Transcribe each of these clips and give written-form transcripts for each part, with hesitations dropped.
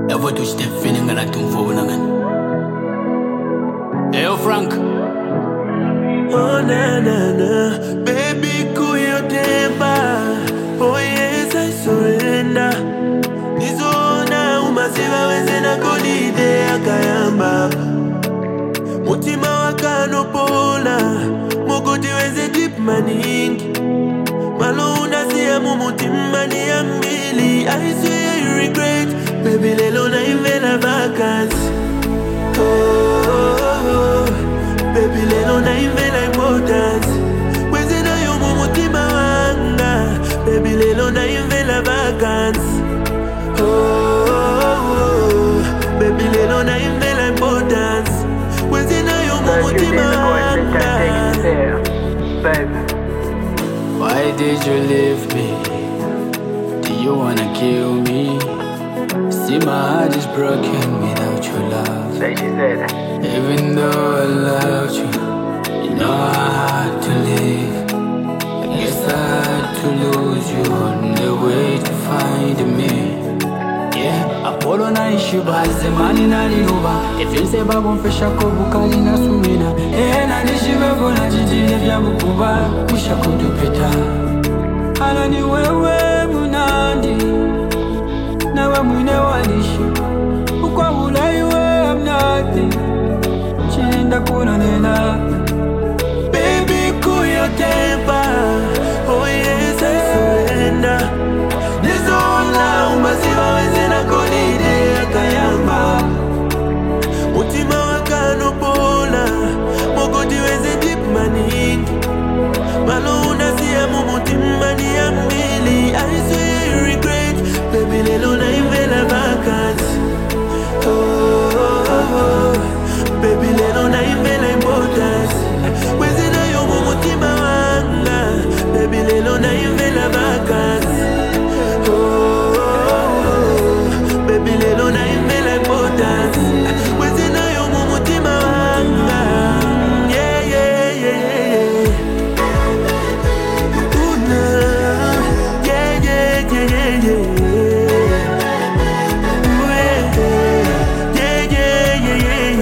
Ever touch the feeling and I don't phone again. Hey, yo, Frank. Oh, na na na, baby, cool your temper. Oh, yes, I surrender. Nizona umasiva wenzena kolide akayamba. Mutima wakano pola, mugudi wenze deep maningi. Malo unasiya mumutima ni ambili. I swear you regret, baby lelo na invela vacancy. Oh, baby lelo na invela importance. Wezena yo mumutima wanga, baby lelo na invela vacancy. Oh, baby lelo na invela importance. Wezena yo mumutima wanga. Baby, Why did you leave me? Do you wanna kill me? See, my heart is broken without your love. say she said. Even though I loved you, you know I had to leave. I guess I had to lose you on the way to find me. Yeah, Apollo na ishi baze mani na liuba. Efinse babu mfesha kobukali na sumina. Na nishibe bona jijile vya bukuba. Wisha kutupeta. Halo ni wewe munandi. Nawe mwine walishi. Ukwa ulaiwe I'm nothing. Chilinda kuna nena. Baby, cool your temper. Oh yes, I surrender. Nizona umasiva wenzena kolide akayamba. Mutima wakano pola, mugudi wenze deep maningi. Malo unasiya mumutima ni ambili. I swear you regret, baby lelo na invela vacancy. Oh, baby lelo na invela importance. Wezena yo mumutima wanga, baby lelo na invela vacancy. Oh, baby lelo na invela importance. Wezena yo mumutima wanga. Yeah, yeah, yeah, yeah. Ooh, nah. Yeah, yeah, yeah, yeah, yeah. Ooh, yeah, yeah, yeah, yeah, yeah,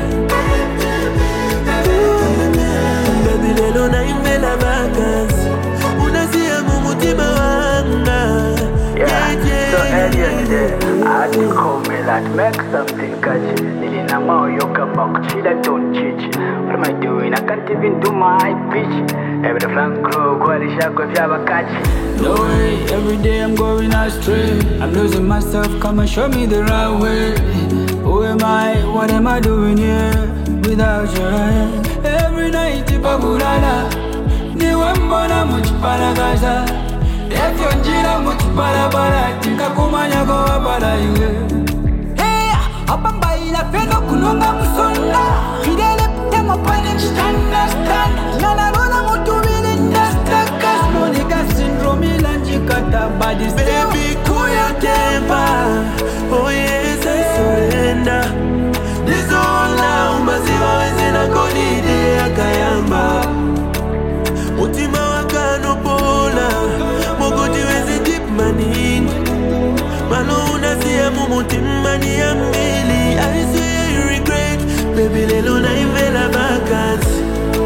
yeah. Ooh, baby lelo na invela vacancy. Unasiya mumutima wanga. Yeah, so earlier today, I had to call me like make something catchy. Nilina mao yoka makuchila don't cheat. What am I doing? I can't even do my pitch. Every Frank Crow, Qualisha, Kofiaba catchy. No way, every day I'm going astray. I'm losing myself, come and show me the right way. Who am I? What am I doing here without you? Every night, Babulala. Niwe mbona muchipala gaza. Efyo njira muchipala bara. Tika kumanya kwa bara iwe. Hey, abamba ila feno kunonga musonda. Fidele putemo pane chitanda stand. Nana lona mutu wili ndasta. Monica syndrome ilanjikata body still. Baby, cool your temper. Oh yes, I surrender. Nizona umasiva wenzena kolide akayamba. Mutima wakano pola, mugudi wenze deep maningi. Malo unasiya mumutima ni ambili. I swear you regret, baby lelo na invela vacancy.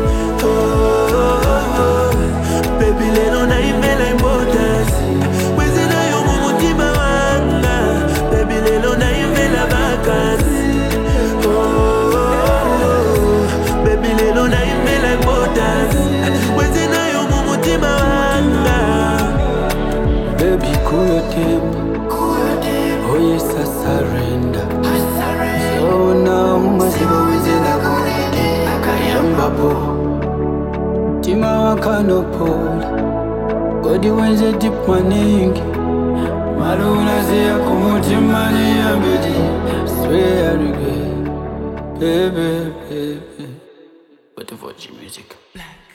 Oh, baby lelo na invela importance. Wezena yo mumutima wanga, baby lelo na invela vacancy. Oh, baby lelo na invela importance. Wezena yo mumutima wanga. Baby, cool your temper. Oh yes, I surrender. So now, masiba wenzena kolide akayamba bo. Tima wakano pola, godi wenze deep maningi. Malo unasiya kumutima ni ambili. Swear I regret, baby, baby. But the Voice music.